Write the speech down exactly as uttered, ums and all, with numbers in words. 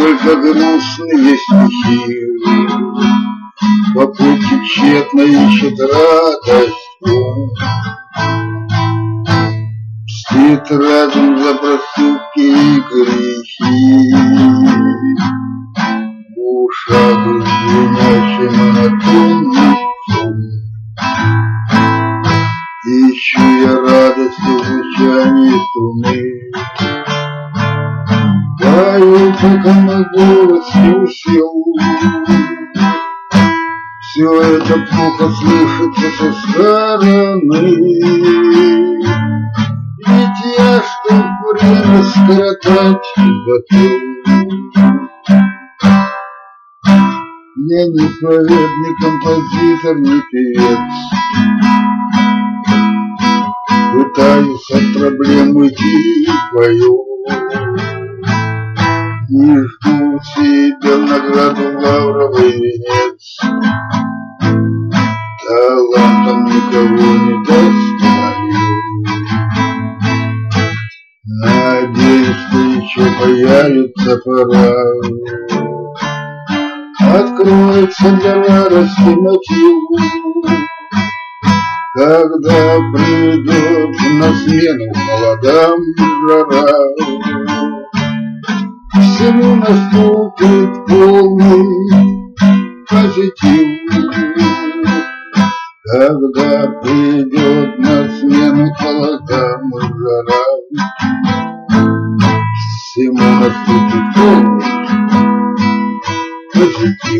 только грустные стихи. По пути тщетно ищет радость ум. Мстит разум за проступки и грехи. В ушах звенящий монотонный шум. Ищу я радость в звучании струны. Пою, пока мой голос не усел. Все это плохо слышится со стороны. Ведь я, чтоб время скоротать, запел. Я не поэт, не композитор, не певец. Пытаюсь от проблем уйти, пою. Не жду себе награду лавровый венец. Талантом никого не достану. Надеюсь, что еще появится пора. Откроется для радости мотив, когда придет на смену холодам жара. Всему наступит полный позитив, когда придет на смену холодам жара. Всему наступит полный позитив.